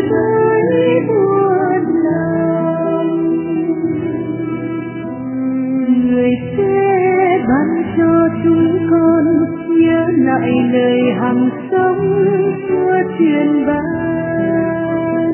với muôn lòng. Người sẽ ban cho chúng con nhớ lại lời hằng sống Chúa truyền ban.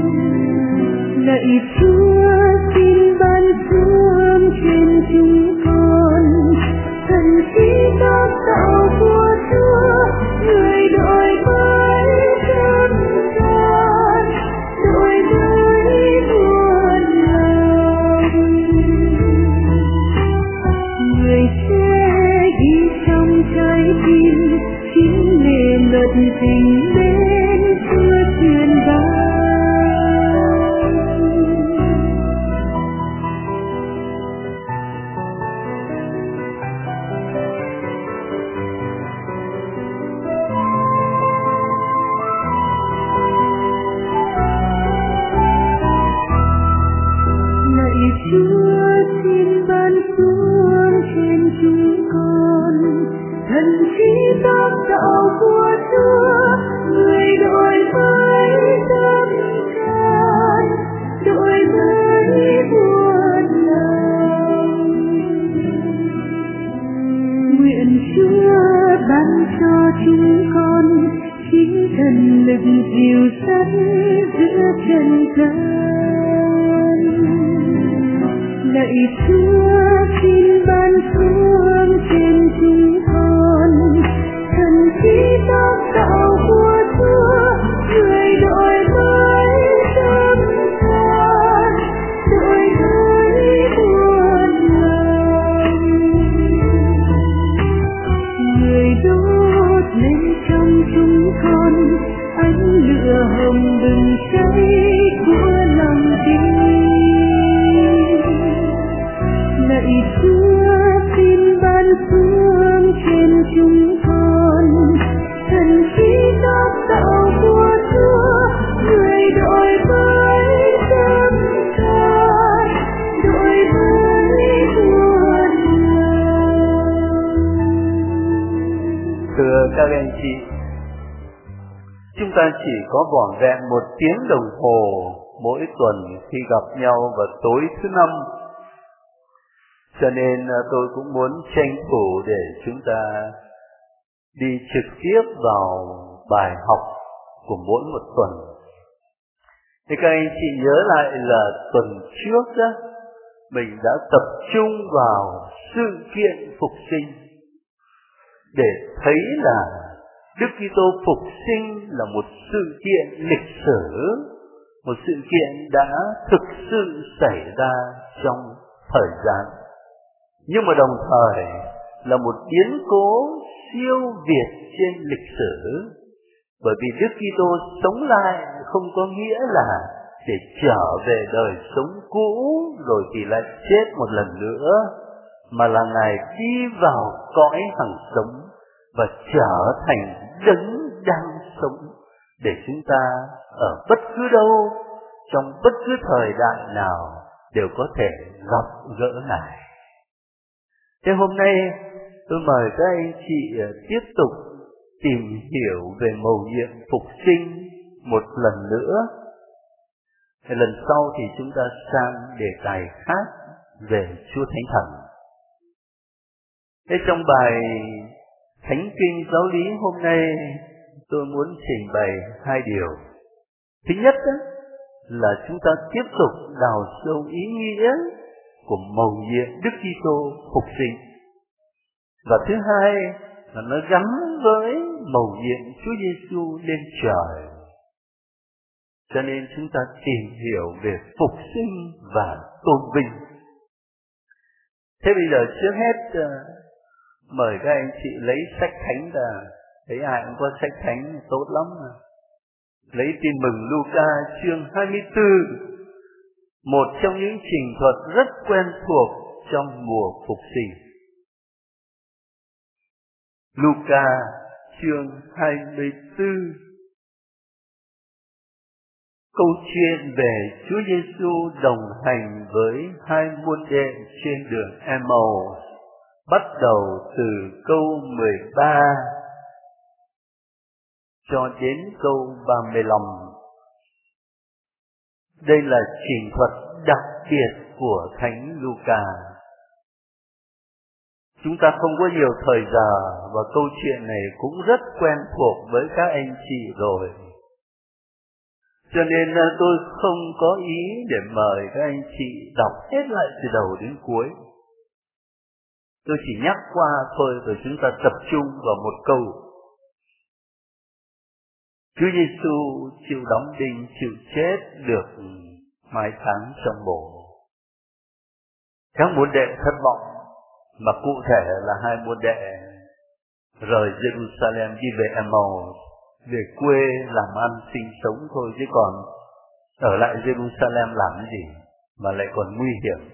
Lạy Chúa xin ban xuống trên chúng con thần khí đắc tạo của Chúa, người đổi mới chân gian, đổi mới muôn lòng. Người sẽ ghi trong trái tim chính nền luật tình mến Chúa truyền ban. Chúa xin ban xuống trên chúng con thần khí tác tạo của Chúa, người đổi mới tâm can, đổi mới muôn lòng. Nguyện Chúa ban cho chúng con chính thần lực dìu dắt giữa trần gian. Lạy Chúa xin ban xuống trên chúng con thần khí tác tạo của Chúa, người đổi mới tâm can, đổi mới muôn lòng. Người đốt lên trong chúng con ánh lửa hồng bừng cháy của lòng tin. Lạy Chúa xin ban xuống trên chúng con thần khí tác tạo của Chúa, người đổi mới tâm can, đổi mới muôn lòng. Thưa các anh chị, chúng ta chỉ có vỏn vẹn 1 tiếng đồng hồ mỗi tuần khi gặp nhau vào tối thứ Năm. Cho nên tôi cũng muốn tranh thủ để chúng ta đi trực tiếp vào bài học của mỗi một tuần. Thì các anh chị nhớ lại là tuần trước đó, mình đã tập trung vào sự kiện phục sinh để thấy là Đức Kitô phục sinh là một sự kiện lịch sử, một sự kiện đã thực sự xảy ra trong thời gian. Nhưng mà đồng thời là một biến cố siêu việt trên lịch sử. Bởi vì Đức Kitô sống lại không có nghĩa là để trở về đời sống cũ rồi thì lại chết một lần nữa, mà là Ngài đi vào cõi hằng sống và trở thành đấng đang sống để chúng ta ở bất cứ đâu, trong bất cứ thời đại nào đều có thể gặp gỡ Ngài. Thế hôm nay tôi mời các anh chị tiếp tục tìm hiểu về mầu nhiệm phục sinh một lần nữa. Thì lần sau thì chúng ta sang đề tài khác về Chúa Thánh Thần. Thế trong bài Thánh Kinh Giáo lý hôm nay tôi muốn trình bày 2 điều. Thứ nhất là chúng ta tiếp tục đào sâu ý nghĩa của mầu nhiệm Đức Kitô phục sinh. Và thứ hai là nó gắn với mầu nhiệm Chúa Giêsu lên trời. Cho nên chúng ta tìm hiểu về phục sinh và tôn vinh. Thế bây giờ trước hết mời các anh chị lấy sách thánh ra. Thấy ai cũng có sách thánh tốt lắm mà. Lấy Tin mừng Luca chương 24, một trong những trình thuật rất quen thuộc trong mùa phục sinh. Luca chương 24, câu chuyện về Chúa Giêsu đồng hành với 2 môn đệ trên đường Emmaus, bắt đầu từ câu 13 cho đến câu 35. Đây là trình thuật đặc biệt của Thánh Luca. Chúng ta không có nhiều thời giờ và câu chuyện này cũng rất quen thuộc với các anh chị rồi. Cho nên tôi không có ý để mời các anh chị đọc hết lại từ đầu đến cuối. Tôi chỉ nhắc qua thôi rồi chúng ta tập trung vào một câu. Chúa Giêsu chịu đóng đinh, chịu chết được mai tháng trong mộ. Các môn đệ thất vọng, mà cụ thể là hai môn đệ rời Jerusalem đi về Emmaus, về quê làm ăn sinh sống thôi, chứ còn ở lại Jerusalem làm cái gì mà lại còn nguy hiểm.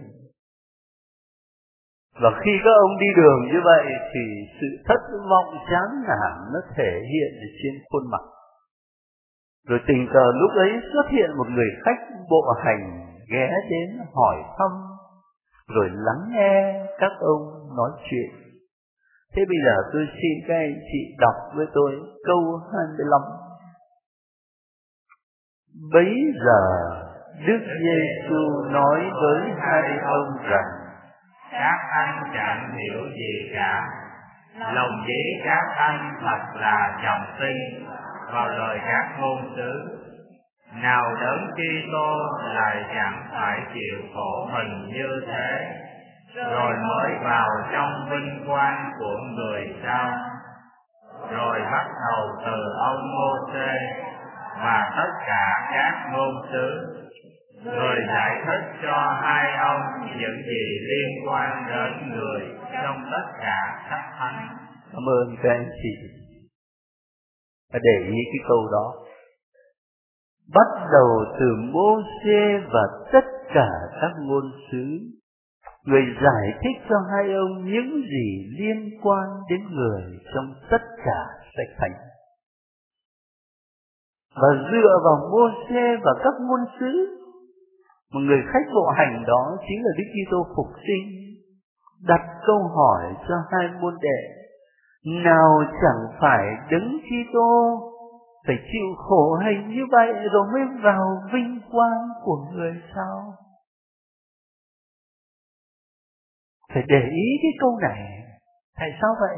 Và khi các ông đi đường như vậy thì sự thất vọng chán nản nó thể hiện trên khuôn mặt. Rồi tình cờ lúc ấy xuất hiện một người khách bộ hành ghé đến hỏi thăm, rồi lắng nghe các ông nói chuyện. Thế bây giờ tôi xin các anh chị đọc với tôi câu 25. Bấy giờ Đức Giêsu nói với hai ông rằng: các anh chẳng hiểu gì cả. Lòng dĩ các anh thật là trọng tin vào lời các ngôn sứ. Nào Đấng Kitô lại chẳng phải chịu khổ hình như thế, rồi mới vào trong vinh quang của người sao? Rồi bắt đầu từ ông Mô-sê và tất cả các ngôn sứ, rồi giải thích cho hai ông những gì liên quan đến người trong tất cả các thánh. Cảm ơn các anh chị đã để ý cái câu đó. Bắt đầu từ Mô-sê và tất cả các ngôn sứ, người giải thích cho hai ông những gì liên quan đến người trong tất cả sách thánh. Và dựa vào Mô-sê và các ngôn sứ, một người khách bộ hành đó chính là Đức Kitô phục sinh, đặt câu hỏi cho hai môn đệ: nào chẳng phải Đấng Kitô phải chịu khổ hình như vậy rồi mới vào vinh quang của người sao? Phải để ý cái câu này. Tại sao vậy?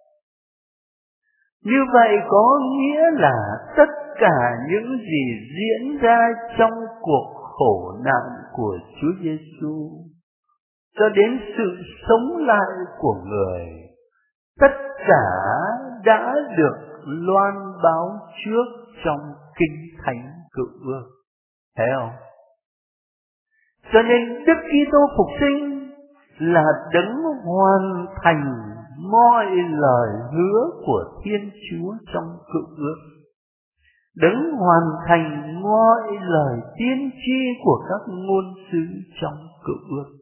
Như vậy có nghĩa là tất cả những gì diễn ra trong cuộc khổ nạn của Chúa Giêsu cho đến sự sống lại của người, tất cả đã được loan báo trước trong Kinh Thánh Cựu Ước. Thấy không? Cho nên Đức Kitô phục sinh là Đấng hoàn thành mọi lời hứa của Thiên Chúa trong Cựu Ước, Đấng hoàn thành mọi lời tiên tri của các ngôn sứ trong Cựu Ước.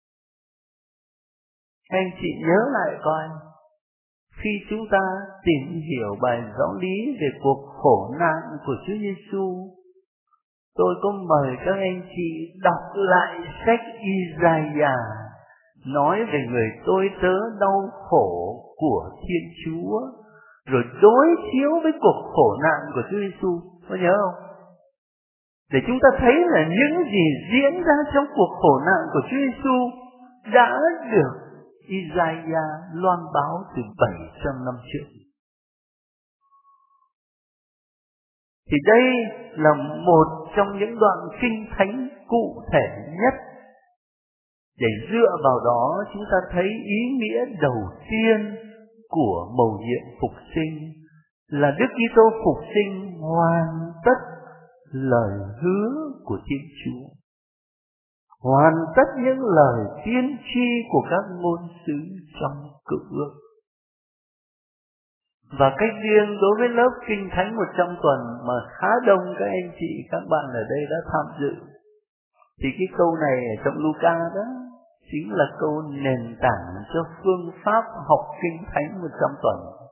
Anh chị nhớ lại coi, khi chúng ta tìm hiểu bài giáo lý về cuộc khổ nạn của Chúa Giêsu, tôi có mời các anh chị đọc lại sách Isaiah nói về người tôi tớ đau khổ của Thiên Chúa, rồi đối chiếu với cuộc khổ nạn của Chúa Giêsu, có nhớ không? Để chúng ta thấy là những gì diễn ra trong cuộc khổ nạn của Chúa Giêsu đã được Isaiah loan báo từ 700 năm trước. Thì đây là một trong những đoạn kinh thánh cụ thể nhất để dựa vào đó chúng ta thấy ý nghĩa đầu tiên của mầu nhiệm phục sinh là Đức Kitô phục sinh hoàn tất lời hứa của Thiên Chúa, hoàn tất những lời tiên tri của các ngôn sứ trong Cựu Ước. Và cách riêng đối với lớp Kinh Thánh 100 tuần mà khá đông các anh chị, các bạn ở đây đã tham dự, thì cái câu này ở trong Luca đó chính là câu nền tảng cho phương pháp học Kinh Thánh 100 tuần.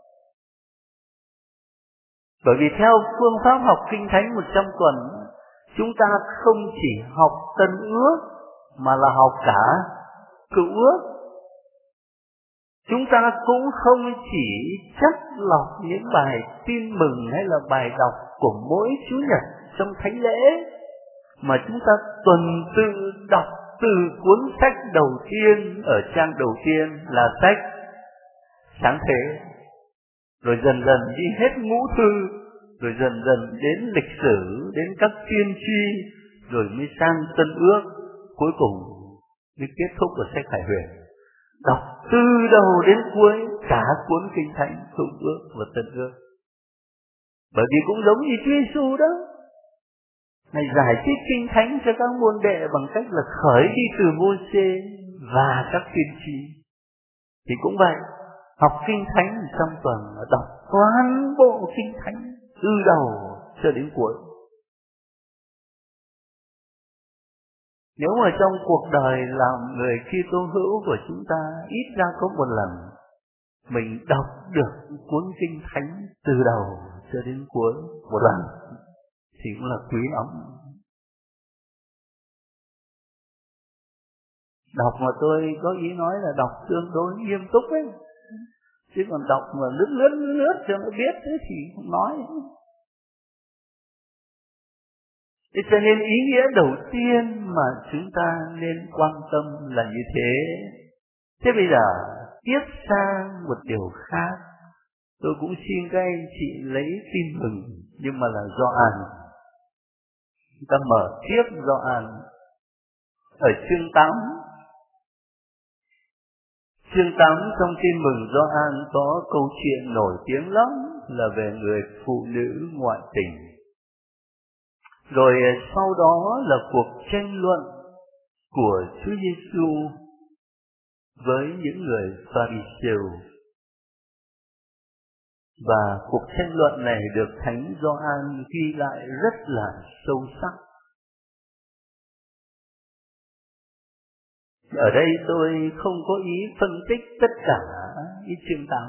Bởi vì theo phương pháp học Kinh Thánh 100 tuần, chúng ta không chỉ học Tân Ước mà là học cả Cựu Ước. Chúng ta cũng không chỉ chắt lọc những bài tin mừng hay là bài đọc của mỗi Chủ nhật trong thánh lễ, mà chúng ta tuần tự đọc từ cuốn sách đầu tiên ở trang đầu tiên là sách Sáng Thế, rồi dần dần đi hết Ngũ Thư, rồi dần dần đến lịch sử, đến các tiên tri, rồi mới sang Tân Ước, cuối cùng mới kết thúc ở sách Khải Huyền. Đọc từ đầu đến cuối cả cuốn Kinh Thánh, Cựu Ước và Tân Ước. Bởi vì cũng giống như Chúa Giêsu đó, Ngài giải thích Kinh Thánh cho các môn đệ bằng cách là khởi đi từ Mô-sê và các tiên tri. Thì cũng vậy, học Kinh Thánh trong tuần là đọc toàn bộ Kinh Thánh từ đầu cho đến cuối. Nếu mà trong cuộc đời làm người Kitô hữu của chúng ta ít ra có một lần mình đọc được cuốn Kinh Thánh từ đầu cho đến cuối một lần thì cũng là quý lắm. Đọc mà tôi có ý nói là đọc tương đối nghiêm túc ấy, chứ còn đọc mà lướt cho nó biết thế thì không nói. Thế cho nên ý nghĩa đầu tiên mà chúng ta nên quan tâm là như thế. Thế bây giờ tiếp sang một điều khác, tôi cũng xin các anh chị lấy Tin Mừng nhưng mà là Gioan. Chúng ta mở tiếp Gioan ở chương 8. Chương 8 trong Tin Mừng Gioan có câu chuyện nổi tiếng lắm là về người phụ nữ ngoại tình. Rồi sau đó là cuộc tranh luận của Chúa Giêsu với những người Pha-ri-siêu. Và cuộc tranh luận này được Thánh Gioan ghi lại rất là sâu sắc. Ở đây tôi không có ý phân tích tất cả ý chương 8.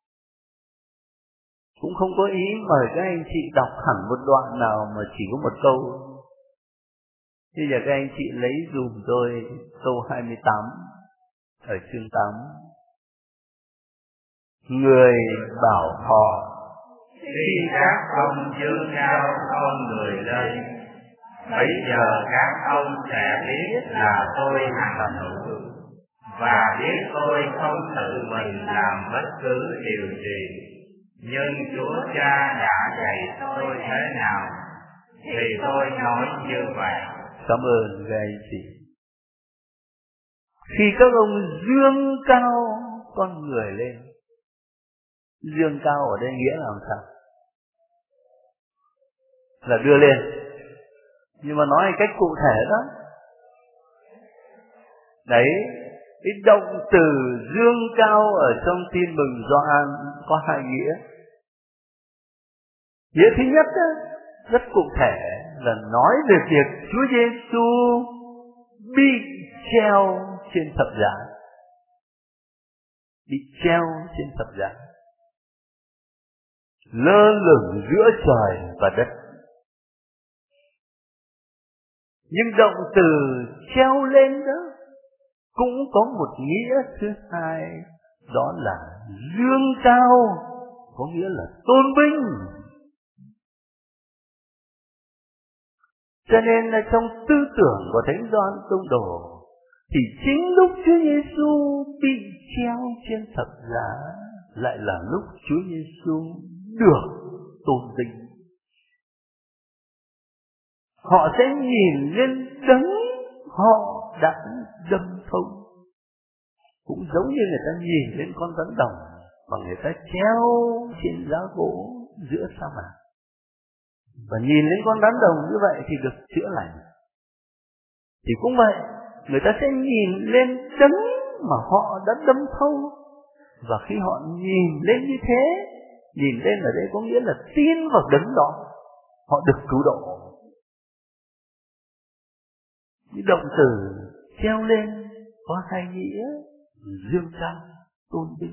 Cũng không có ý mời các anh chị đọc hẳn một đoạn nào mà chỉ có một câu. Bây giờ các anh chị lấy dùm tôi câu 28 ở chương 8. Người bảo họ: khi các ông dương cao con người lên, bây giờ các ông sẽ biết là tôi hành hữu, và biết tôi không tự mình làm bất cứ điều gì, nhưng Chúa Cha đã dạy tôi thế nào thì tôi nói như vậy. Cảm ơn các anh chị. Khi các ông dương cao con người lên, dương cao ở đây nghĩa là làm sao? Là đưa lên. Nhưng mà nói cách cụ thể đó. Đấy, cái động từ dương cao ở trong Tin Mừng Gioan có hai nghĩa. Nghĩa thứ nhất đó, rất cụ thể là nói về việc Chúa Giêsu bị treo trên thập giá. Bị treo trên thập giá, lơ lửng giữa trời và đất. Nhưng động từ treo lên đó cũng có một nghĩa thứ hai, đó là dương cao, có nghĩa là tôn vinh. Cho nên là trong tư tưởng của Thánh Gioan Tông Đồ thì chính lúc Chúa Giêsu bị treo trên thập giá lại là lúc Chúa Giêsu được tôn vinh. Họ sẽ nhìn lên đấng họ đã đâm thấu, cũng giống như người ta nhìn lên con rắn đồng mà người ta treo trên giá gỗ giữa sa mạc. Và nhìn lên con rắn đồng như vậy thì được chữa lành. Thì cũng vậy, người ta sẽ nhìn lên đấng mà họ đã đâm thấu. Và khi họ nhìn lên như thế, nhìn lên ở đây có nghĩa là tin vào đấng đó, họ được cứu độ. Cái động từ treo lên có hai nghĩa: dương cao, tôn vinh.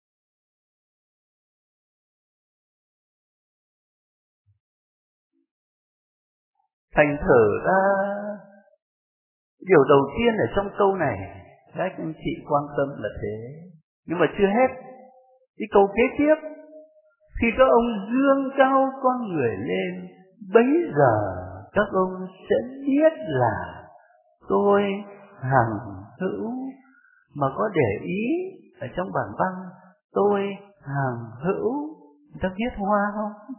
Thành thử ra điều đầu tiên ở trong câu này các anh chị quan tâm là thế. Nhưng mà chưa hết. Cái câu kế tiếp: khi các ông dương cao con người lên, bấy giờ các ông sẽ biết là tôi hằng hữu. Mà có để ý ở trong bản văn tôi hằng hữu, người ta viết hoa không?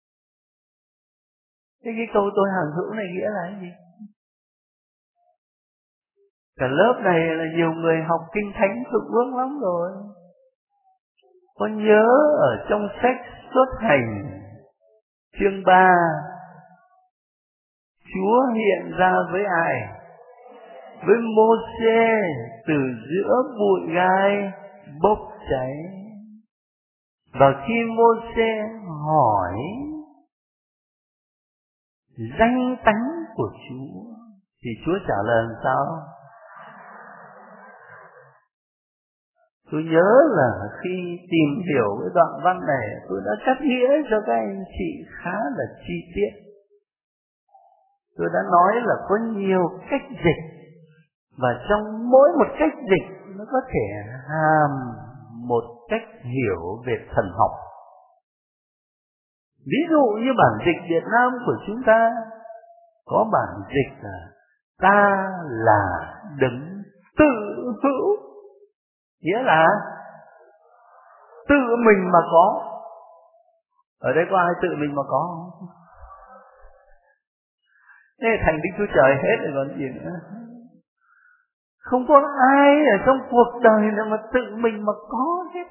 Thế cái câu tôi hằng hữu này nghĩa là cái gì? Cả lớp này là nhiều người học kinh thánh thượng ước lắm rồi. Có nhớ ở trong sách Xuất Hành chương 3, Chúa hiện ra với ai? Với Mô-sê từ giữa bụi gai bốc cháy. Và khi Mô-sê hỏi danh tánh của Chúa thì Chúa trả lời làm sao? Tôi nhớ là khi tìm hiểu cái đoạn văn này, tôi đã cắt nghĩa cho các anh chị khá là chi tiết. Tôi đã nói là có nhiều cách dịch, và trong mỗi một cách dịch nó có thể hàm một cách hiểu về thần học. Ví dụ như bản dịch Việt Nam của chúng ta có bản dịch là ta là đấng tự hữu, nghĩa là tự mình mà có. Ở đây có ai tự mình mà có không? Thế thành Đức Chúa Trời hết rồi còn gì nữa. Không có ai ở trong cuộc đời nào mà tự mình mà có hết.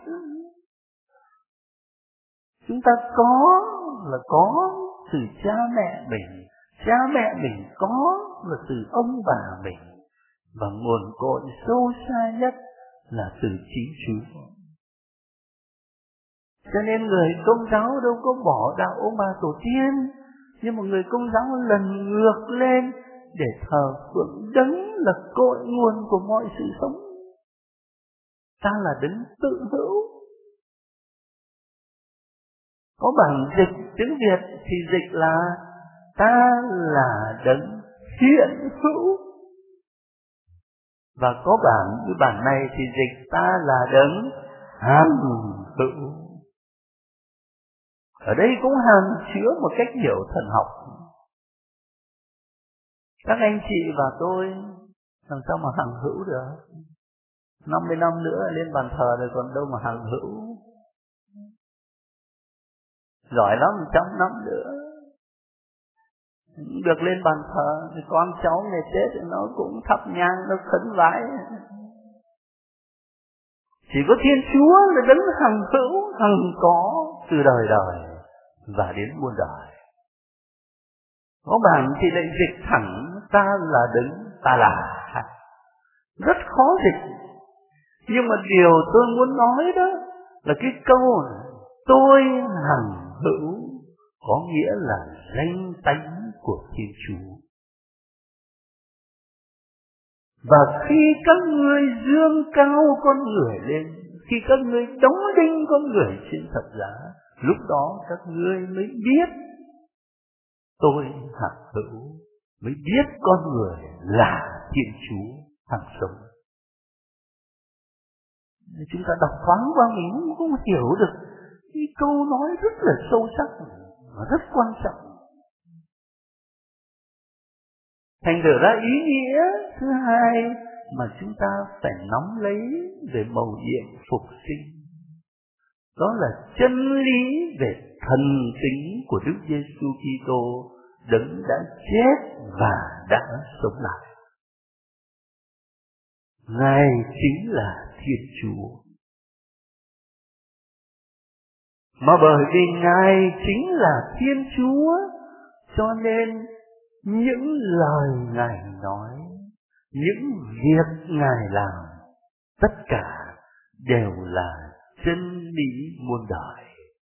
Chúng ta có là có từ cha mẹ mình. Cha mẹ mình có là từ ông bà mình. Và nguồn cội sâu xa nhất là từ chính Chúa. Cho nên người Công giáo đâu có bỏ đạo ông bà tổ tiên, nhưng mà người Công giáo lần ngược lên để thờ phượng đấng là cội nguồn của mọi sự sống. Ta là đấng tự hữu. Có bản dịch tiếng Việt thì dịch là ta là đấng hiện hữu. Và có bản này thì dịch ta là đấng hằng hữu. Ở đây cũng hàm chứa một cách hiểu thần học. Các anh chị và tôi làm sao mà hằng hữu được? 50 năm nữa lên bàn thờ rồi còn đâu mà hằng hữu. Giỏi lắm, 100 năm nữa được lên bàn thờ thì con cháu ngày Tết thì nó cũng thắp nhang, nó khấn vái. Chỉ có Thiên Chúa là đấng hằng hữu, hằng có từ đời đời và đến muôn đời. Có bản thì lại dịch thẳng ta là đấng ta là. Rất khó dịch. Nhưng mà điều tôi muốn nói đó là cái câu tôi hằng hữu có nghĩa là danh tánh của Thiên Chúa. Và khi các ngươi dương cao con người lên, khi các ngươi đóng đinh con người trên thập giá, lúc đó các ngươi mới biết tôi hằng hữu, mới biết con người là Thiên Chúa hằng sống. Chúng ta đọc thoáng qua mình cũng hiểu được cái câu nói rất là sâu sắc và rất quan trọng. Thành thử ra ý nghĩa thứ hai mà chúng ta phải nắm lấy về mầu nhiệm phục sinh, đó là chân lý về thần tính của Đức Giêsu Kitô, đấng đã chết và đã sống lại. Ngài chính là Thiên Chúa. Mà bởi vì Ngài chính là Thiên Chúa, cho nên những lời Ngài nói, những việc Ngài làm, tất cả đều là chân lý muôn đời.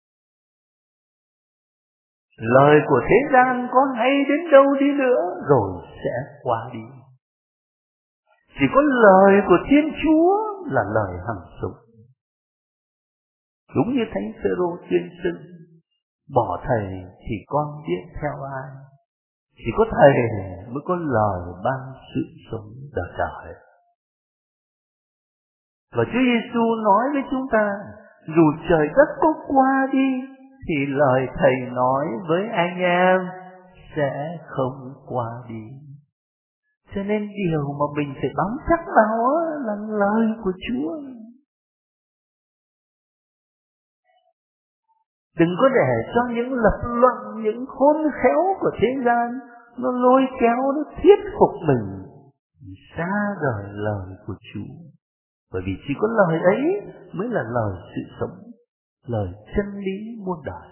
Lời của thế gian có hay đến đâu đi nữa rồi sẽ qua đi. Chỉ có lời của Thiên Chúa là lời hằng sống. Đúng như Thánh Phêrô tuyên xưng, bỏ thầy thì con biết theo ai. Chỉ có thầy mới có lời ban sự sống đời đời. Và Chúa Giêsu nói với chúng ta, dù trời đất có qua đi thì lời thầy nói với anh em sẽ không qua đi. Cho nên điều mà mình phải bám chắc vào là lời của Chúa. Đừng có để cho những lập luận, những khôn khéo của thế gian nó lôi kéo, nó thuyết phục mình xa rời lời của Chúa. Bởi vì chỉ có lời ấy mới là lời sự sống, lời chân lý muôn đời.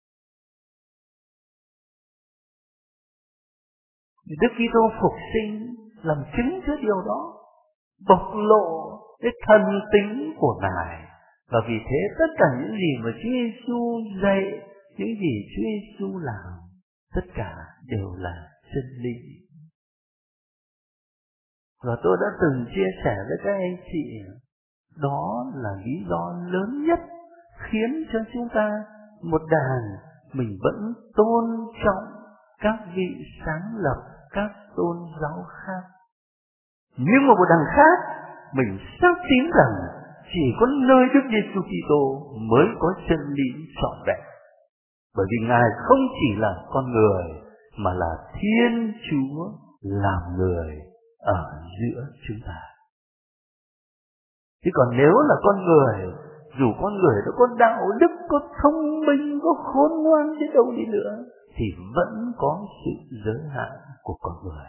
Đức Kitô phục sinh làm chứng cho điều đó, bộc lộ cái thần tính của Ngài. Và vì thế tất cả những gì mà Chúa Giêsu dạy, những gì Chúa Giêsu làm, tất cả đều là chân lý. Và tôi đã từng chia sẻ với các anh chị, đó là lý do lớn nhất khiến cho chúng ta một đàn mình vẫn tôn trọng các vị sáng lập các tôn giáo khác. Nhưng mà một đằng khác, mình xác tín rằng chỉ có nơi Đức Giêsu Kitô mới có chân lý trọn vẹn. Bởi vì Ngài không chỉ là con người, mà là Thiên Chúa làm người ở giữa chúng ta. Chứ còn nếu là con người, dù con người nó có đạo đức, có thông minh, có khôn ngoan đến đâu đi nữa, thì vẫn có sự giới hạn của con người.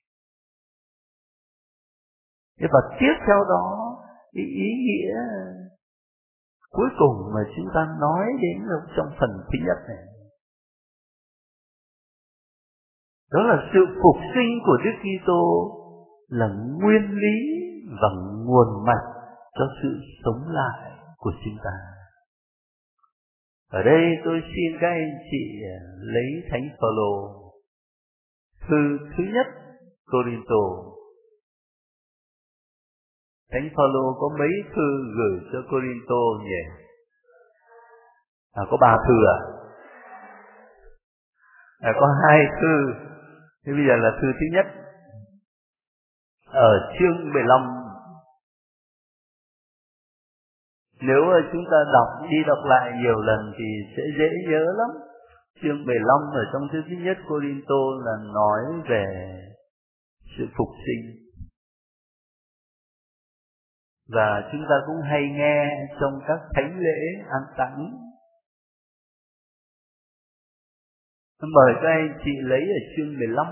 Và tiếp theo đó, cái ý nghĩa cuối cùng mà chúng ta nói đến trong phần thứ nhất này, đó là sự phục sinh của Đức Kitô là nguyên lý và nguồn mạch cho sự sống lại của chúng ta. Ở đây tôi xin các anh chị lấy Thánh Phaolô, thư thứ nhất Cô-rinh-tô. Thánh Phaolô có mấy thư gửi cho Cô-rinh-tô nhỉ? Có 3 thư có 2 thư. Thế bây giờ là thư thứ nhất. Ở chương 15. Nếu chúng ta đi đọc lại nhiều lần thì sẽ dễ nhớ lắm. Chương 15 ở trong thư thứ nhất Cô-rinh-tô là nói về sự phục sinh. Và chúng ta cũng hay nghe trong các thánh lễ an táng. Mời các anh chị lấy ở chương 15,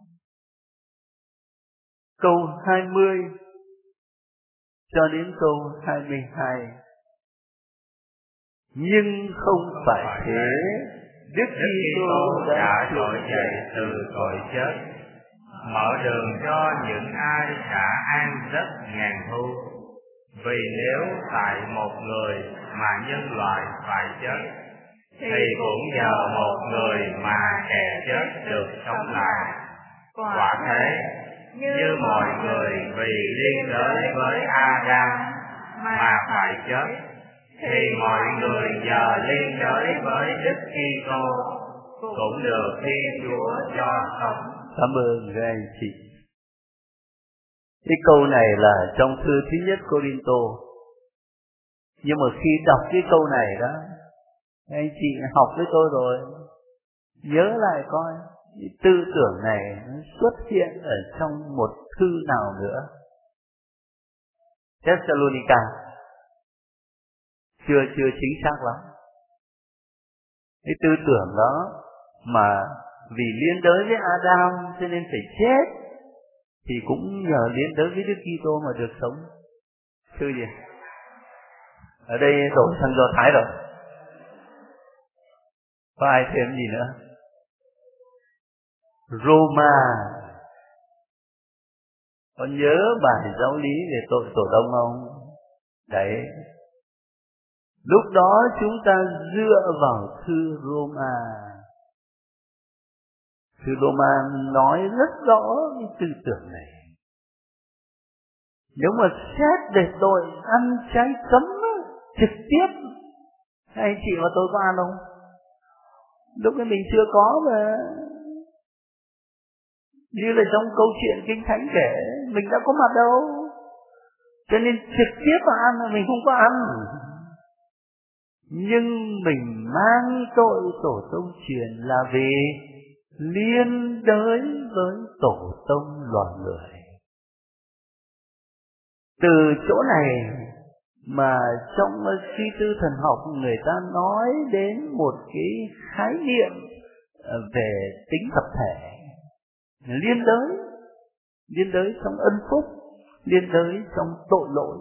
câu 20 cho đến câu 22. Nhưng không phải thế, Đức Kitô đã trỗi dậy từ cõi chết, mở đường cho những ai đã an giấc ngàn thu. Vì nếu tại một người mà nhân loại phải chết, thì cũng nhờ một người mà kẻ chết được sống lại. Quả thế, như mọi người vì liên đới với Adam mà phải chết, thì mọi người nhờ liên đới với Đức Kitô cũng được Thiên Chúa cho sống. Cảm ơn các anh chị. Cái câu này là trong thư thứ nhất Cô-rinh-tô. Nhưng mà khi đọc cái câu này đó, anh chị học với tôi rồi, nhớ lại coi cái tư tưởng này nó xuất hiện ở trong một thư nào nữa. Thessalonica. Chưa chính xác lắm. Cái tư tưởng đó mà vì liên đới với Adam cho nên phải chết, thì cũng nhờ liên đới với Đức Kitô mà được sống. Thư gì? Ở đây đổi sang Do Thái rồi. Có ai thêm gì nữa? Roma. Có nhớ bài giáo lý về tội tổ đông không? Đấy. Lúc đó chúng ta dựa vào thư Roma. Thư Roma nói rất rõ cái tư tưởng này. Nếu mà xét về tội ăn trái cấm trực tiếp, anh chị và tôi có ăn không? Lúc ấy mình chưa có mà. Như là trong câu chuyện Kinh Thánh kể, mình đã có mặt đâu. Cho nên trực tiếp mà ăn là mình không có ăn. Nhưng mình mang tội tổ tông truyền là vì liên đới với tổ tông loài người. Từ chỗ này mà trong suy tư thần học người ta nói đến một cái khái niệm về tính tập thể. Liên đới trong ân phúc, liên đới trong tội lỗi.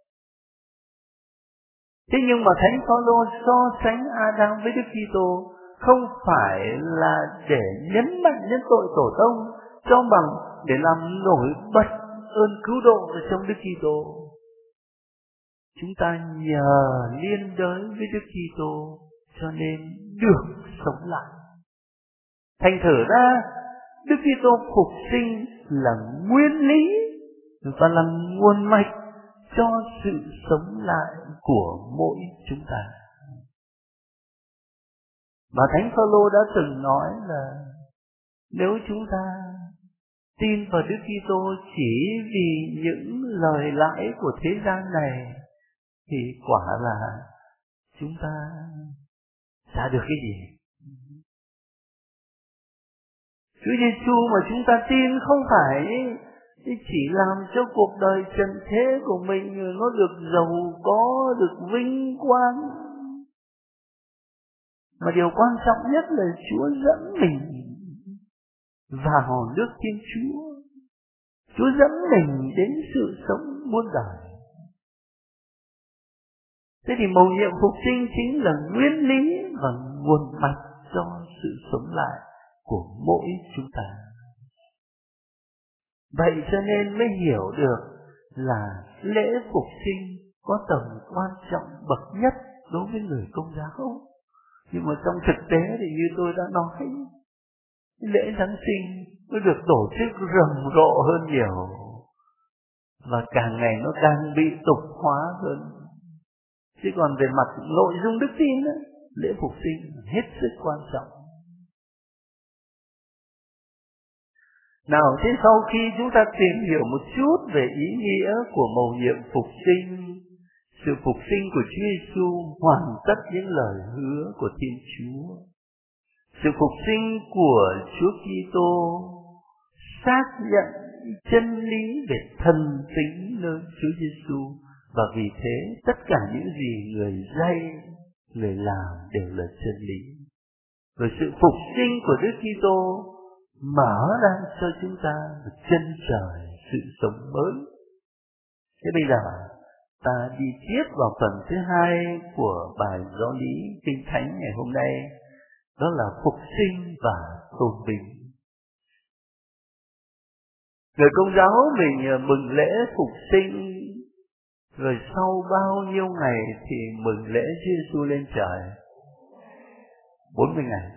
Thế nhưng mà Thánh Phaolô so sánh Adam với Đức Kitô không phải là để nhấn mạnh đến tội tổ tông, cho bằng để làm nổi bật ơn cứu độ ở trong Đức Kitô. Chúng ta nhờ liên đới với Đức Kitô cho nên được sống lại. Thành thử ra Đức Kitô phục sinh là nguyên lý và là nguồn mạch cho sự sống lại của mỗi chúng ta. Và Thánh Phaolô đã từng nói là nếu chúng ta tin vào Đức Kitô chỉ vì những lời lãi của thế gian này thì quả là chúng ta chả được cái gì. Chúa Giêsu mà chúng ta tin không phải chỉ làm cho cuộc đời trần thế của mình nó được giàu có, được vinh quang, mà điều quan trọng nhất là Chúa dẫn mình vào nước Thiên Chúa. Chúa dẫn mình đến sự sống muôn đời. Thế thì mầu nhiệm phục sinh chính là nguyên lý và nguồn mạch cho sự sống lại của mỗi chúng ta. Vậy cho nên mới hiểu được là lễ phục sinh có tầm quan trọng bậc nhất đối với người Công giáo. Nhưng mà trong thực tế thì như tôi đã nói, lễ Giáng sinh nó được tổ chức rầm rộ hơn nhiều, và càng ngày nó càng bị tục hóa hơn. Chứ còn về mặt nội dung đức tin ấy, lễ phục sinh hết sức quan trọng. Nào, thế sau khi chúng ta tìm hiểu một chút về ý nghĩa của mầu nhiệm phục sinh, sự phục sinh của Chúa Giêsu hoàn tất những lời hứa của Thiên Chúa. Sự phục sinh của Chúa Kitô xác nhận chân lý về thần tính nơi Chúa Giêsu, và vì thế tất cả những gì người dạy, người làm đều là chân lý. Rồi sự phục sinh của Đức Kitô mở ra cho chúng ta một chân trời sự sống mới. Thế bây giờ ta đi tiếp vào phần thứ hai của bài giáo lý Kinh Thánh ngày hôm nay, đó là phục sinh và tôn vinh. Người Công giáo mình mừng lễ phục sinh, rồi sau bao nhiêu ngày thì mừng lễ Chúa Giêsu lên trời? 40 ngày.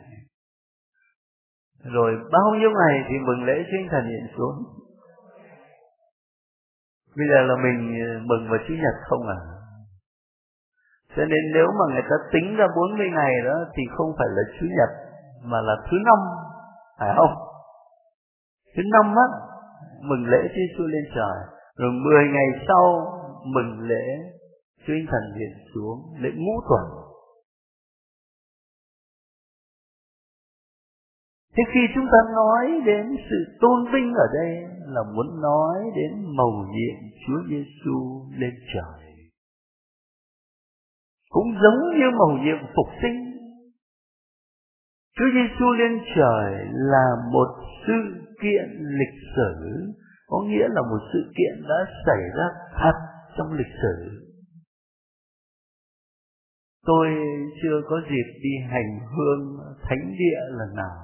Rồi bao nhiêu ngày thì mừng lễ Chúa Thánh Thần hiện xuống? Bây giờ là mình mừng vào Chủ nhật không à? Cho nên nếu mà người ta tính ra 40 ngày đó thì không phải là Chủ nhật mà là thứ năm, phải không? Thứ năm á, mừng lễ Chúa Giêsu lên trời. Rồi 10 ngày sau mừng lễ Chúa Thánh Thần hiện xuống, lễ Ngũ Tuần. Thế khi chúng ta nói đến sự tôn vinh ở đây là muốn nói đến mầu nhiệm Chúa Giêsu lên trời. Cũng giống như mầu nhiệm phục sinh, Chúa Giêsu lên trời là một sự kiện lịch sử, có nghĩa là một sự kiện đã xảy ra thật trong lịch sử. Tôi chưa có dịp đi hành hương thánh địa lần nào,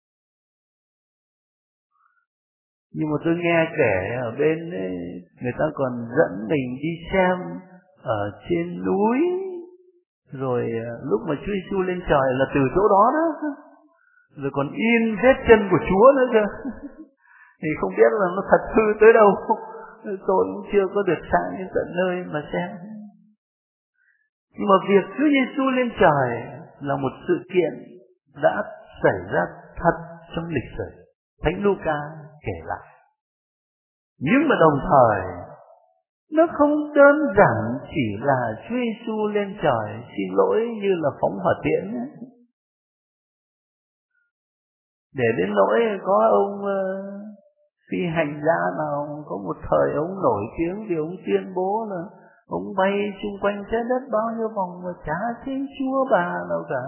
nhưng mà tôi nghe kể ở bên ấy, người ta còn dẫn mình đi xem ở trên núi, rồi lúc mà Chúa Giêsu lên trời là từ chỗ đó đó, rồi còn in vết chân của Chúa nữa cơ. Thì không biết là nó thật hư tới đâu, tôi cũng chưa có được sang đến tận nơi mà xem. Nhưng mà việc Chúa Giêsu lên trời là một sự kiện đã xảy ra thật trong lịch sử. Thánh Luca kể lại. Nhưng mà đồng thời nó không đơn giản chỉ là Chúa Giêsu lên trời, xin lỗi, như là phóng hỏa tiễn ấy. Để đến nỗi có ông phi hành gia nào, có một thời ông nổi tiếng vì ông tuyên bố là ông bay xung quanh trái đất bao nhiêu vòng mà chả thấy Chúa bà nào cả.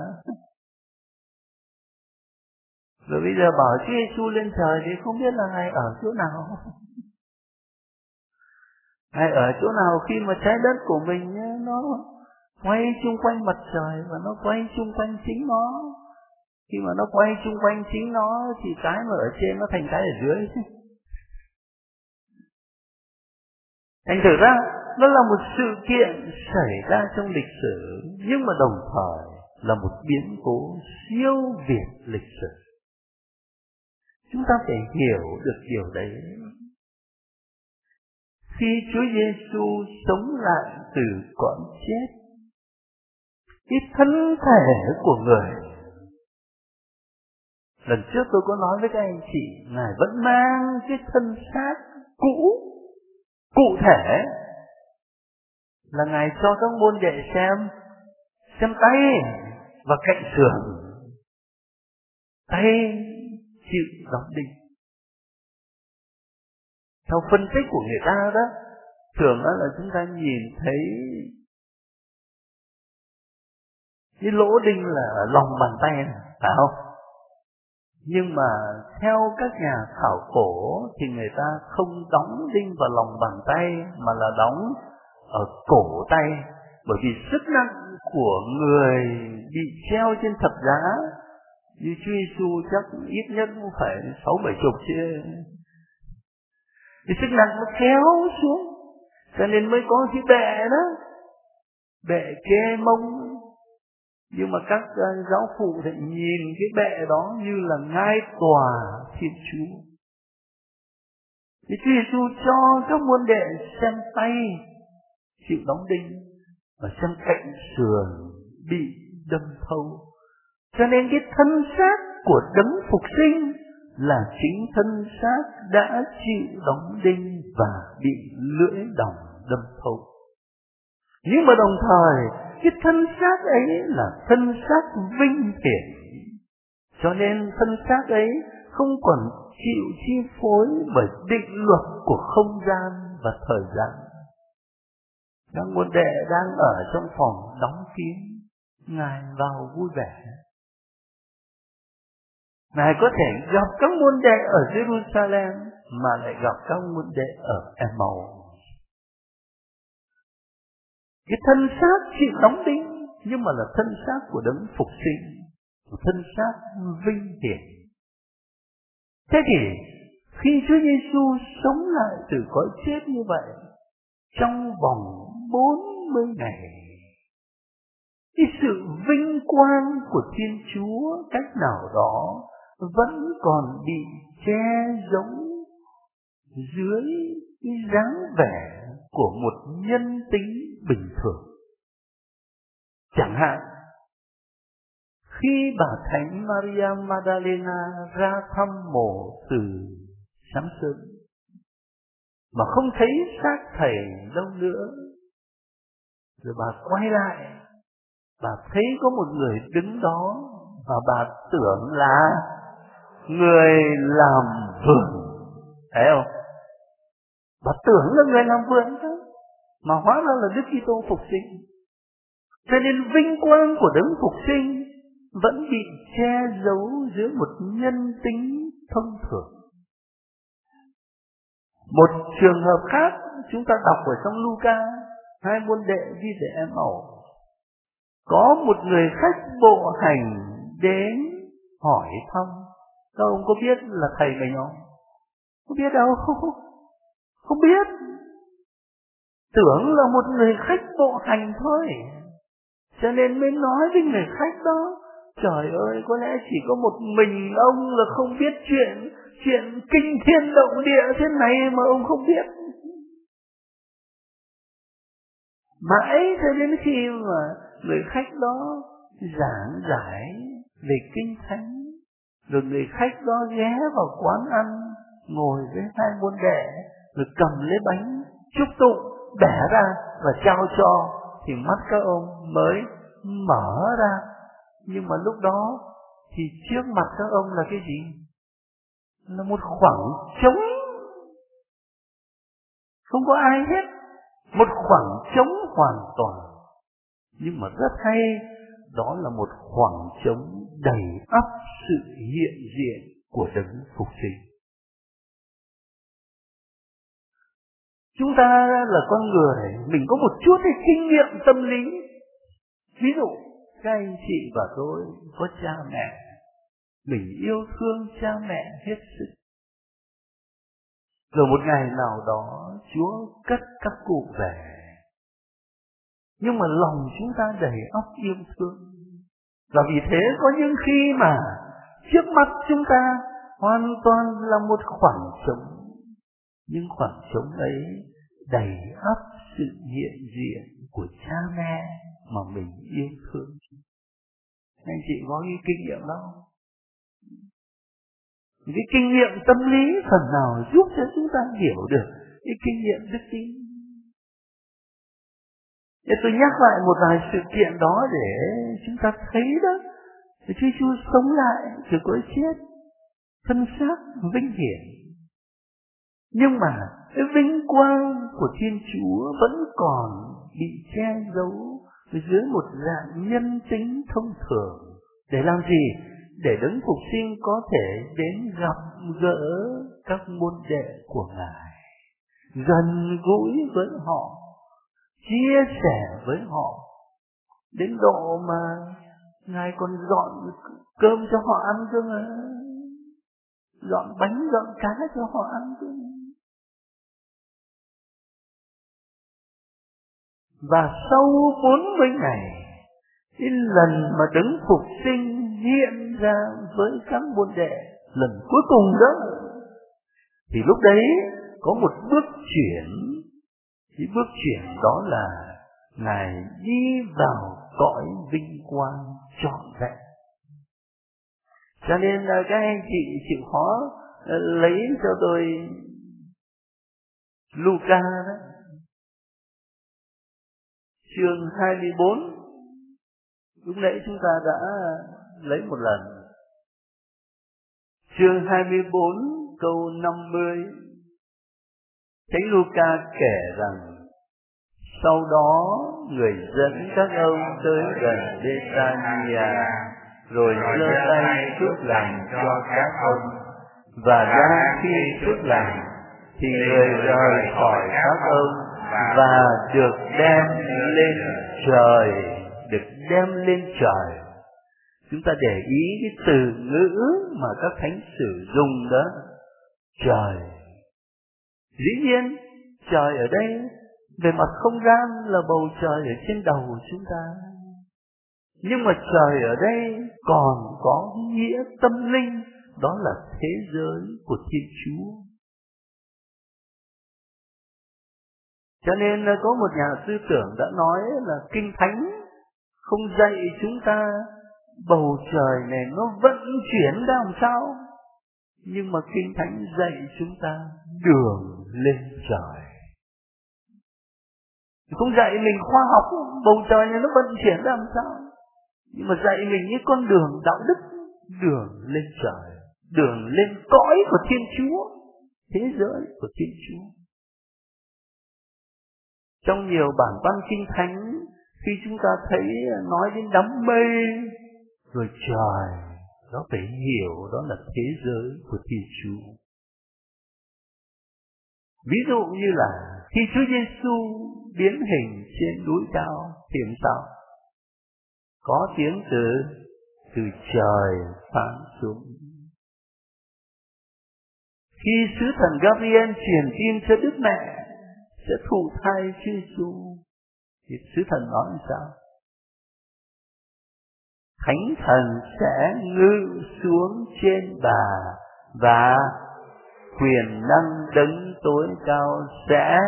Rồi bây giờ bảo Chúa Giêsu lên trời thì không biết là Ngài ở chỗ nào. Ngài ở chỗ nào khi mà trái đất của mình nó quay xung quanh mặt trời và nó quay xung quanh chính nó. Khi mà nó quay xung quanh chính nó thì cái mà ở trên nó thành cái ở dưới. Thành thử ra nó là một sự kiện xảy ra trong lịch sử, nhưng mà đồng thời là một biến cố siêu việt lịch sử. Chúng ta phải hiểu được điều đấy. Khi Chúa Giêsu sống lại từ cõi chết, cái thân thể của người, lần trước tôi có nói với các anh chị, Ngài vẫn mang cái thân xác cũ, cụ thể là Ngài cho các môn đệ xem tay và cạnh sườn. Tay chịu đóng đinh. Theo phân tích của người ta đó, thường đó là chúng ta nhìn thấy cái lỗ đinh là ở lòng bàn tay này, phải không? Nhưng mà theo các nhà khảo cổ thì người ta không đóng đinh vào lòng bàn tay mà là đóng ở cổ tay, bởi vì sức nặng của người bị treo trên thập giá như Chúa Giêsu chắc ít nhất cũng phải 60-70 chứ. Thì sức nặng nó kéo xuống, cho nên mới có cái bệ đó, bệ kê mông. Nhưng mà các giáo phụ thì nhìn cái bệ đó như là ngai tòa Thiên Chúa. Thì Chúa Giêsu cho các môn đệ xem tay chịu đóng đinh và xem cạnh sườn bị đâm thâu. Cho nên cái thân xác của đấng phục sinh là chính thân xác đã chịu đóng đinh và bị lưỡi đòng đâm thâu. Nhưng mà đồng thời cái thân xác ấy là thân xác vinh hiển, cho nên thân xác ấy không còn chịu chi phối bởi định luật của không gian và thời gian. Các môn đệ đang ở trong phòng đóng kín, Ngài vào vui vẻ. Ngài có thể gặp các môn đệ ở Jerusalem mà lại gặp các môn đệ ở Emmaus. Cái thân xác chịu đóng đinh nhưng mà là thân xác của đấng phục sinh, một thân xác vinh hiển. Thế thì khi Chúa Giêsu sống lại từ cõi chết như vậy, trong vòng 40 ngày, cái sự vinh quang của Thiên Chúa cách nào đó vẫn còn bị che giấu dưới cái dáng vẻ của một nhân tính bình thường. Chẳng hạn, khi bà Thánh Maria Magdalena ra thăm mộ từ sáng sớm mà không thấy xác thầy đâu nữa, rồi bà quay lại, bà thấy có một người đứng đó và bà tưởng là người làm vườn, thấy không? Bà tưởng là người làm vườn thôi, mà hóa ra là Đức Kitô phục sinh. Cho nên vinh quang của đấng phục sinh vẫn bị che giấu dưới một nhân tính thông thường. Một trường hợp khác chúng ta đọc ở trong Luca, 2 môn đệ đi về Emmaus. Có một người khách bộ hành đến hỏi thăm. Các ông có biết là thầy mình không? Không biết đâu. Không biết. Tưởng là một người khách bộ hành thôi, cho nên mới nói với người khách đó, trời ơi, có lẽ chỉ có một mình ông là không biết chuyện kinh thiên động địa thế này mà ông không biết. Mãi cho đến khi mà người khách đó giảng giải về kinh thánh, rồi người khách đó ghé vào quán ăn, ngồi với 2 môn đệ, rồi cầm lấy bánh chúc tụng, bẻ ra và trao cho, thì mắt các ông mới mở ra. Nhưng mà lúc đó thì trước mặt các ông là cái gì? là một khoảng trống, không có ai hết, một khoảng trống hoàn toàn. Nhưng mà rất hay, đó là một khoảng trống đầy ắp sự hiện diện của Đấng Phục Sinh. Chúng ta là con người, mình có một chút cái kinh nghiệm tâm lý. Ví dụ, các anh chị và tôi có cha mẹ, mình yêu thương cha mẹ hết sức. Rồi một ngày nào đó, Chúa cất các cụ về. Nhưng mà lòng chúng ta đầy óc yêu thương. Và vì thế có những khi mà trước mắt chúng ta hoàn toàn là một khoảng trống. Nhưng khoảng trống ấy đầy ắp sự hiện diện của cha mẹ mà mình yêu thương. Anh chị có cái kinh nghiệm đó không? Cái kinh nghiệm tâm lý phần nào giúp cho chúng ta hiểu được cái kinh nghiệm đức tin. Để tôi nhắc lại một vài sự kiện đó để chúng ta thấy đó. Chúa Giêsu sống lại từ cõi chết, thân xác vinh hiển. Nhưng mà cái vinh quang của Thiên Chúa vẫn còn bị che giấu dưới một dạng nhân tính thông thường. Để làm gì? Để Đấng Phục Sinh có thể đến gặp gỡ các môn đệ của Ngài, gần gũi với họ, chia sẻ với họ, đến độ mà Ngài còn dọn cơm cho họ ăn cơ mà, dọn bánh, dọn cá cho họ ăn cơ mà. Và sau 40 ngày, cái lần mà Đấng Phục Sinh hiện ra với các môn đệ lần cuối cùng đó, thì lúc đấy có một bước chuyển. Cái bước chuyển đó là Ngài đi vào cõi vinh quang trọn vẹn. Cho nên là các anh chị chịu khó lấy cho tôi Luca đó, chương 24. Lúc nãy chúng ta đã lấy một lần. Chương 24 câu 50. Thánh Luca kể rằng sau đó người dẫn các ông tới gần Bethania, rồi giơ tay chúc lành cho các ông. Và ra khi chúc lành thì người rời khỏi các ông và được đem lên trời, được đem lên trời. Chúng ta để ý cái từ ngữ mà các thánh sử dùng đó, trời. Dĩ nhiên trời ở đây về mặt không gian là bầu trời ở trên đầu chúng ta, nhưng mà trời ở đây còn có nghĩa tâm linh, đó là thế giới của Thiên Chúa. Cho nên có một nhà tư tưởng đã nói là Kinh Thánh không dạy chúng ta bầu trời này nó vận chuyển ra làm sao, nhưng mà Kinh Thánh dạy chúng ta đường lên trời. Không dạy mình khoa học bầu trời này nó vận chuyển ra làm sao, nhưng mà dạy mình những con đường đạo đức, đường lên trời, đường lên cõi của Thiên Chúa, thế giới của Thiên Chúa. Trong nhiều bản văn Kinh Thánh, khi chúng ta thấy nói đến đám mây rồi trời, nó phải hiểu đó là thế giới của Thiên Chúa. Ví dụ như là khi Chúa Giêsu biến hình trên núi cao thì làm sao? Có tiếng từ trời phán xuống. Khi sứ thần Gabriel truyền tin cho Đức Mẹ sẽ thụ thai Chúa Giêsu, thì sứ thần nói làm sao? Thánh thần sẽ ngự xuống trên bà, và quyền năng Đấng tối cao sẽ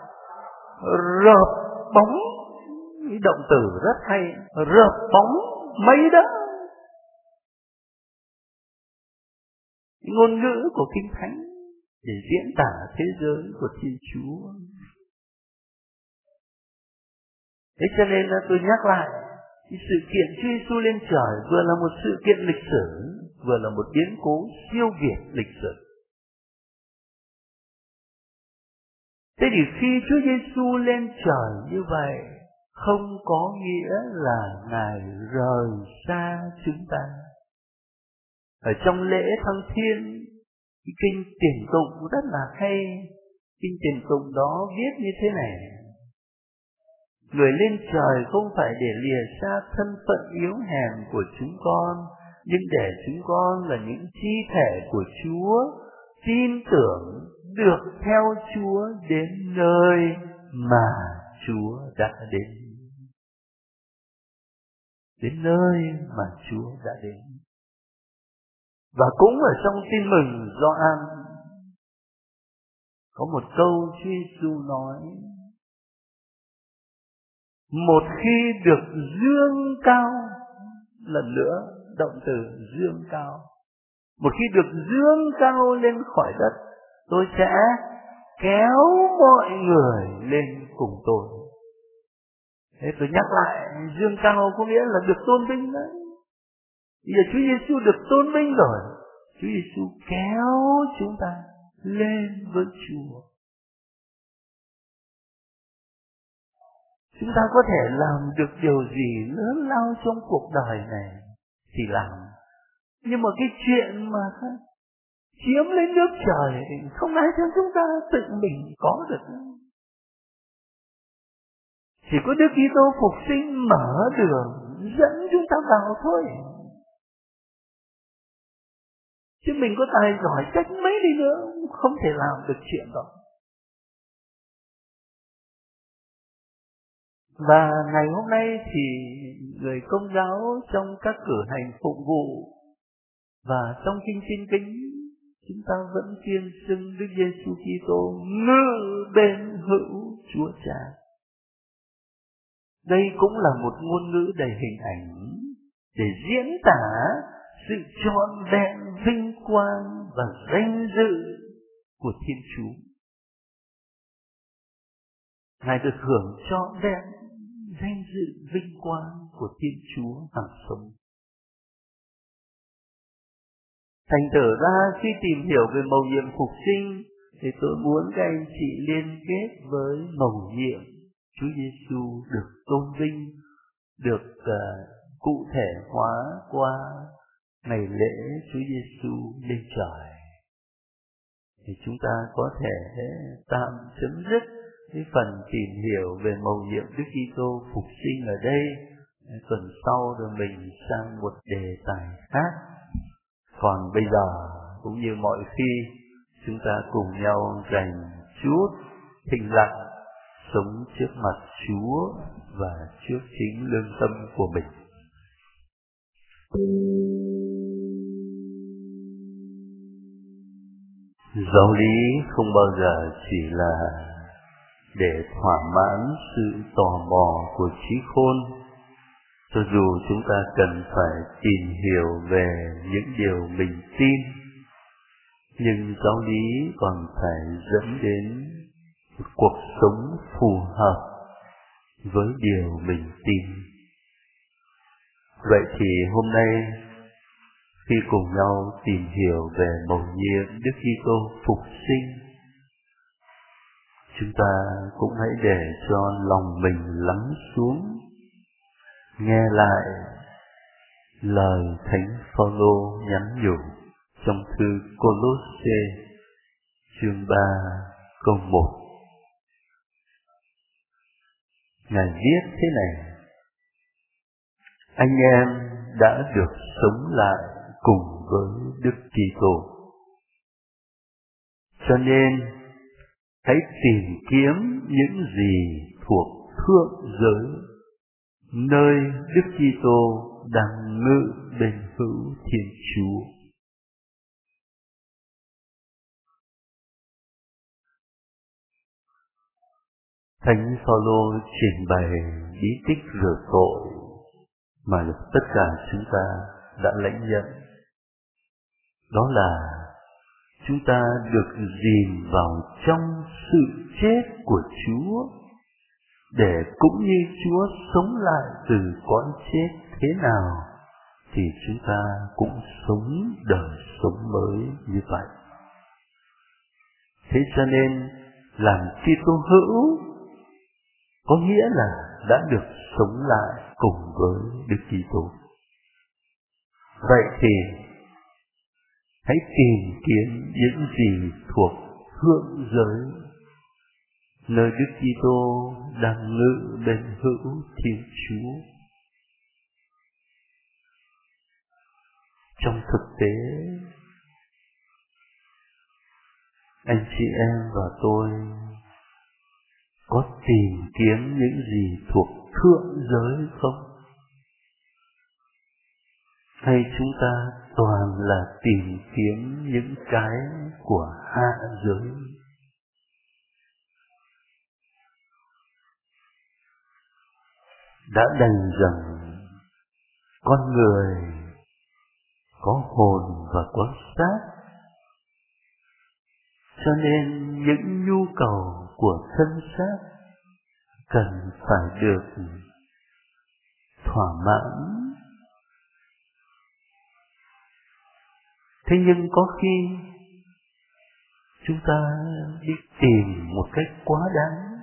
rợp bóng. Cái động từ rất hay, rợp bóng mây đó. Ngôn ngữ của Kinh Thánh để diễn tả thế giới của Thiên Chúa. Thế cho nên là tôi nhắc lại, cái sự kiện Chúa Giêsu lên trời vừa là một sự kiện lịch sử, vừa là một biến cố siêu việt lịch sử. Thế thì khi Chúa Giêsu lên trời như vậy, không có nghĩa là Ngài rời xa chúng ta. Ở trong lễ thăng thiên, cái kinh Tiền Tụng rất là hay. Kinh Tiền Tụng đó viết như thế này: người lên trời không phải để lìa xa thân phận yếu hèn của chúng con, nhưng để chúng con là những chi thể của Chúa, tin tưởng được theo Chúa đến nơi mà Chúa đã đến. Đến nơi mà Chúa đã đến. Và cũng ở trong Tin Mừng Gioan có một câu Chúa Giêsu nói: một khi được dương cao, lần nữa động từ dương cao, một khi được dương cao lên khỏi đất, tôi sẽ kéo mọi người lên cùng tôi. Thế tôi nhắc lại, dương cao có nghĩa là được tôn vinh đấy. Bây giờ Chúa Giêsu được tôn vinh rồi, Chúa Giêsu kéo chúng ta lên với Chúa. Chúng ta có thể làm được điều gì lớn lao trong cuộc đời này thì làm. Nhưng mà cái chuyện mà chiếm lấy nước trời không ai cho chúng ta tự mình có được. Chỉ có Đức Kitô phục sinh mở đường dẫn chúng ta vào thôi. Chứ mình có tài giỏi cách mấy đi nữa không thể làm được chuyện đó. Và ngày hôm nay thì người Công giáo trong các cử hành phụng vụ và trong kinh Tin Kính, chúng ta vẫn tuyên xưng Đức Giêsu Kitô ngự bên hữu Chúa Cha. Đây cũng là một ngôn ngữ đầy hình ảnh để diễn tả sự trọn vẹn vinh quang và danh dự của Thiên Chúa. Ngài được hưởng trọn vẹn danh dự vinh quang của Thiên Chúa hằng sống. Thành thử ra khi tìm hiểu về mầu nhiệm phục sinh thì tôi muốn các anh chị liên kết với mầu nhiệm Chúa Giêsu được tôn vinh, được cụ thể hóa qua ngày lễ Chúa Giêsu lên trời. Thì chúng ta có thể tạm chấm dứt cái phần tìm hiểu về mầu nhiệm Đức Kitô phục sinh ở đây. Tuần sau rồi mình sang một đề tài khác. Còn bây giờ cũng như mọi khi, chúng ta cùng nhau dành chút thinh lặng sống trước mặt Chúa và trước chính lương tâm của mình. Giáo lý không bao giờ chỉ là để thỏa mãn sự tò mò của trí khôn, cho dù chúng ta cần phải tìm hiểu về những điều mình tin, nhưng giáo lý còn phải dẫn đến một cuộc sống phù hợp với điều mình tin. Vậy thì hôm nay, khi cùng nhau tìm hiểu về mầu nhiệm Đức Kitô phục sinh, chúng ta cũng hãy để cho lòng mình lắng xuống, nghe lại lời Thánh Phaolô nhắn nhủ trong thư Cô-lô-sê chương 3 câu 1. Ngài viết thế này: anh em đã được sống lại cùng với Đức Kitô, cho nên hãy tìm kiếm những gì thuộc thượng giới, nơi Đức Kitô đang ngự bên hữu Thiên Chúa. Thánh Phaolô trình bày bí tích rửa tội mà tất cả chúng ta đã lãnh nhận. Đó là chúng ta được dìm vào trong sự chết của Chúa, để cũng như Chúa sống lại từ cõi chết thế nào, thì chúng ta cũng sống đời sống mới như vậy. Thế cho nên làm Kitô hữu có nghĩa là đã được sống lại cùng với Đức Kitô. Vậy thì hãy tìm kiếm những gì thuộc thượng giới, nơi Đức Kitô đang ngự bên hữu Thiên Chúa. Trong thực tế, anh chị em và tôi có tìm kiếm những gì thuộc thượng giới không? Hay chúng ta toàn là tìm kiếm những cái của hạ giới? Đã đành rằng con người có hồn và có xác, cho nên những nhu cầu của thân xác cần phải được thỏa mãn. Thế nhưng có khi chúng ta đi tìm một cách quá đáng,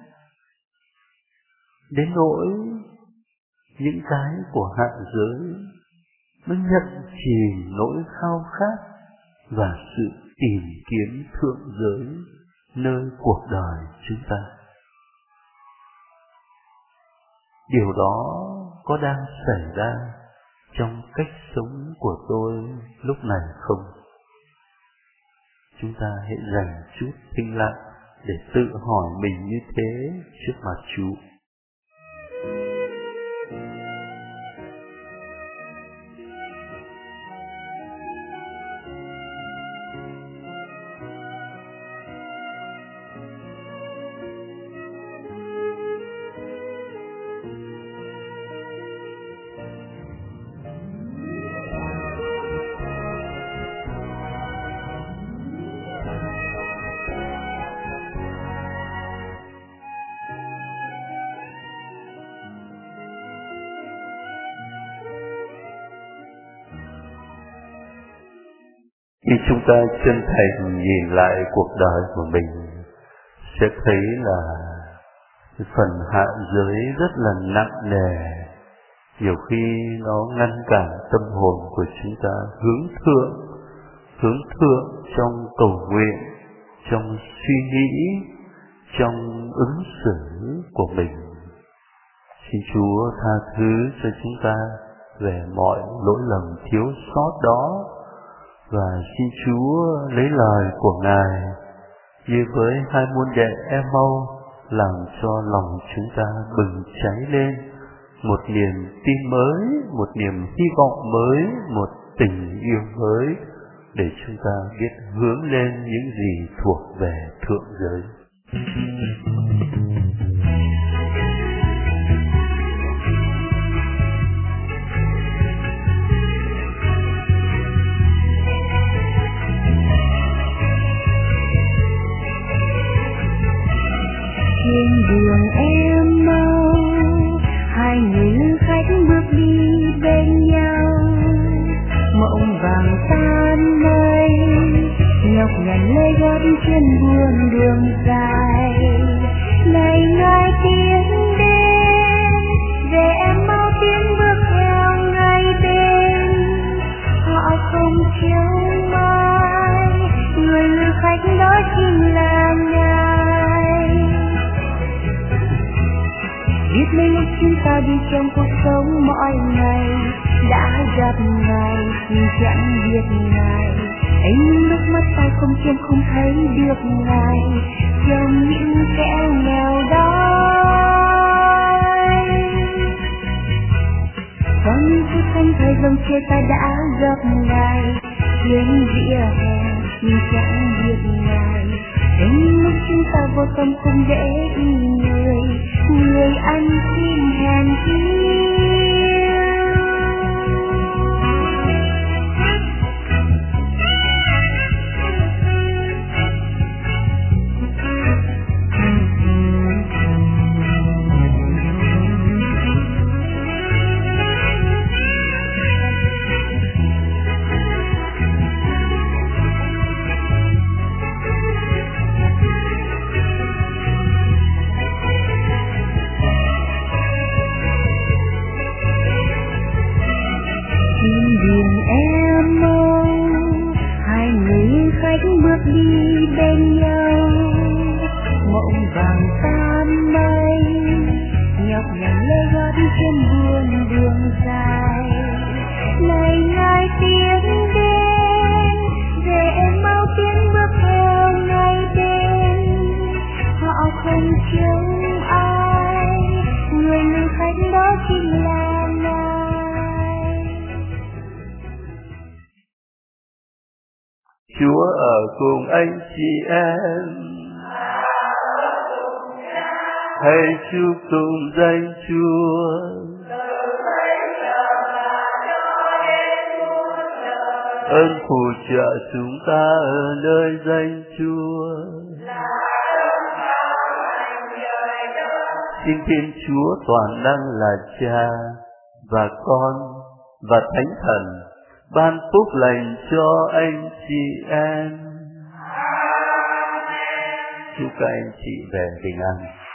đến nỗi những cái của hạ giới nó nhận chìm nỗi khao khát và sự tìm kiếm thượng giới nơi cuộc đời chúng ta. Điều đó có đang xảy ra trong cách sống của tôi lúc này không? Chúng ta hãy dành chút thinh lặng để tự hỏi mình như thế trước mặt Chúa. Khi chúng ta chân thành nhìn lại cuộc đời của mình, sẽ thấy là phần hạ giới rất là nặng nề, nhiều khi nó ngăn cản tâm hồn của chúng ta hướng thượng trong cầu nguyện, trong suy nghĩ, trong ứng xử của mình. Xin Chúa tha thứ cho chúng ta về mọi lỗi lầm thiếu sót đó, và xin Chúa lấy lời của Ngài như với hai môn đệ Ê-mau làm cho lòng chúng ta bừng cháy lên một niềm tin mới, một niềm hy vọng mới, một tình yêu mới, để chúng ta biết hướng lên những gì thuộc về thượng giới. Trên đường Ê-mau, hai người lữ khách bước đi bên nhau, mộng vàng tan mây, nhọc nhằn lê gót trên buồn đường dài. Ngày ngày tiến đến, về Ê-mau tiến bước theo ngày đêm, họ không trông mai, người lữ khách đó chính là Ngài. Biết mấy lúc chúng ta đi trong cuộc sống mỗi ngày, đã gặp Ngài nhưng chẳng biết Ngài. Ấy những lúc mắt ta không trông không thấy được Ngài, trong những kẻ nghèo đói. Trong những phút thanh thời dòng chia ta đã gặp Ngài, trên vỉa hè nhưng chẳng biết Ngài. Ấy những lúc chúng ta vô tâm không để ý người anh xin hèn yêu. anh trông ai, người lữ khách đó chính là Ngài. Chúa ở cùng anh chị em. Hãy chúc tụng danh Chúa. Ơn phù trợ chúng ta ở nơi danh Chúa. Xin Thiên Chúa toàn năng là Cha và Con và Thánh Thần ban phúc lành cho anh chị em. Chúc các anh chị về bình an.